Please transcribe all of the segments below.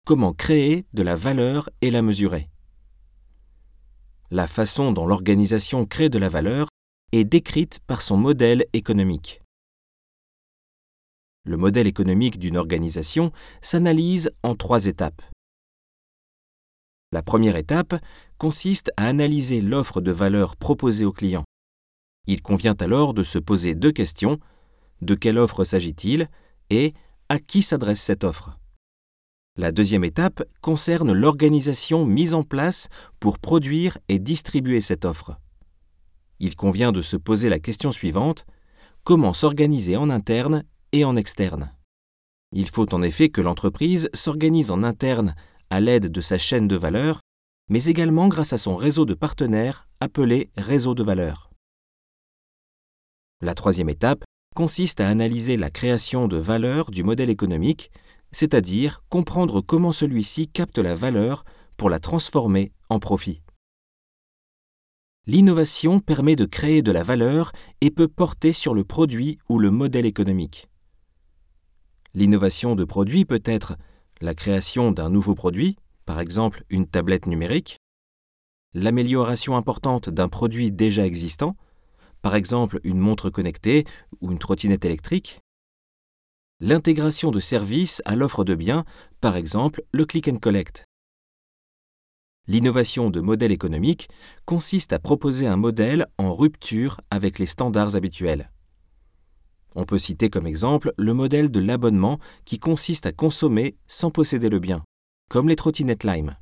comment créer de la valeur et la mesurer. La façon dont l'organisation crée de la valeur est décrite par son modèle économique. Le modèle économique d'une organisation s'analyse en 3 étapes. La première étape consiste à analyser l'offre de valeur proposée au client. Il convient alors de se poser 2 questions. De quelle offre s'agit-il et à qui s'adresse cette offre? La deuxième étape concerne l'organisation mise en place pour produire et distribuer cette offre. Il convient de se poser la question suivante: comment s'organiser en interne et en externe? Il faut en effet que l'entreprise s'organise en interne à l'aide de sa chaîne de valeur, mais également grâce à son réseau de partenaires appelé réseau de valeur. La troisième étape consiste à analyser la création de valeur du modèle économique, c'est-à-dire comprendre comment celui-ci capte la valeur pour la transformer en profit. L'innovation permet de créer de la valeur et peut porter sur le produit ou le modèle économique. L'innovation de produit peut être la création d'un nouveau produit, par exemple une tablette numérique, l'amélioration importante d'un produit déjà existant, par exemple une montre connectée ou une trottinette électrique, l'intégration de services à l'offre de biens, par exemple le click and collect. L'innovation de modèle économique consiste à proposer un modèle en rupture avec les standards habituels. On peut citer comme exemple le modèle de l'abonnement qui consiste à consommer sans posséder le bien, comme les trottinettes Lime.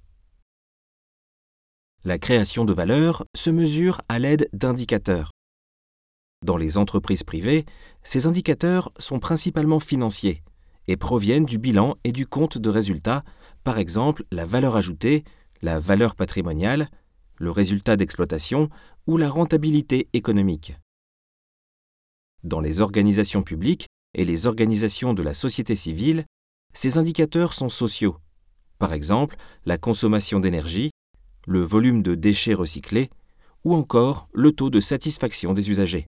La création de valeur se mesure à l'aide d'indicateurs. Dans les entreprises privées, ces indicateurs sont principalement financiers et proviennent du bilan et du compte de résultat, par exemple la valeur ajoutée, la valeur patrimoniale, le résultat d'exploitation ou la rentabilité économique. Dans les organisations publiques et les organisations de la société civile, ces indicateurs sont sociaux, par exemple la consommation d'énergie, le volume de déchets recyclés ou encore le taux de satisfaction des usagers.